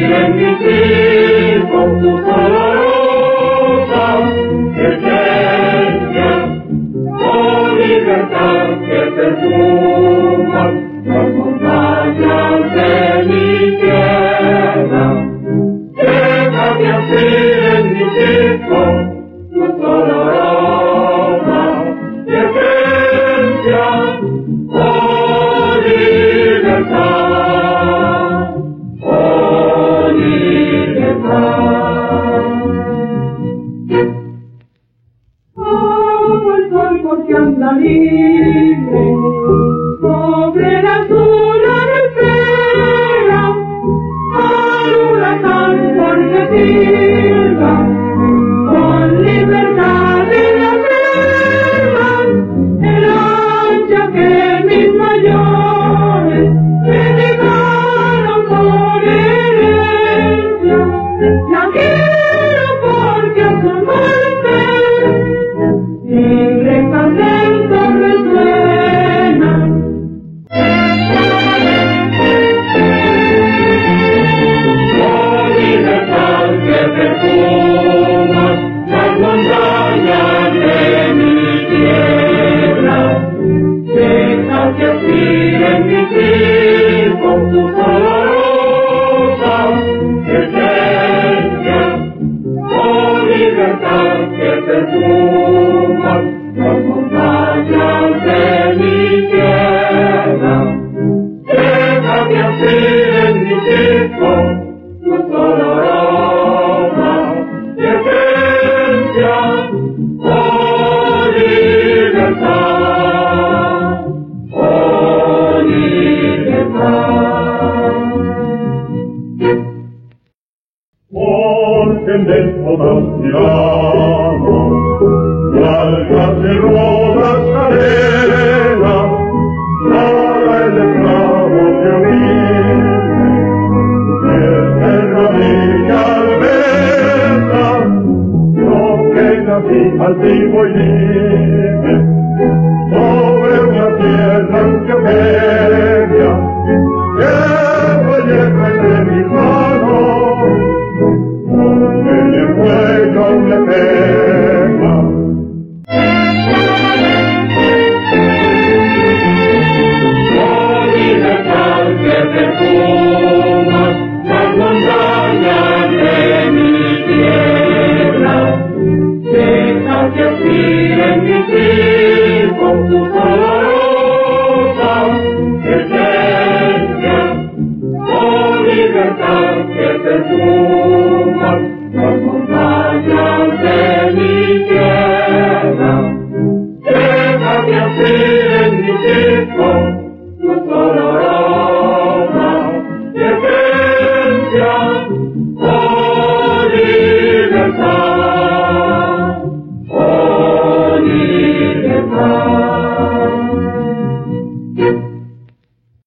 en mis hijos tu dolorosa esencia, oh libertad que perfuma las montañas de mi tierra. Déjame así en mis hijos tu dolorosa esencia, oh libertad, oh libertad. Como el sol porque anda libre sobre la zona de espera, al huracán porque silba con libertad en la selva, el ancha que mis mayores me dejaron por herencia. La quiero porque a su muerte libre contento resuena. Oh libertad que perfuma las montañas de mi tierra, deja que aspiren mis hijos tu dolorosa esencia, oh libertad que perfuma las montañas de mi tierra, deja que aspiren mis hijos tu dolorosa esencia, oh libertad, oh libertad. Porque en déspotas tiranos largas y rudas cadenas para el esclavo que humilde eternamente besa, yo que nací altivo y libre.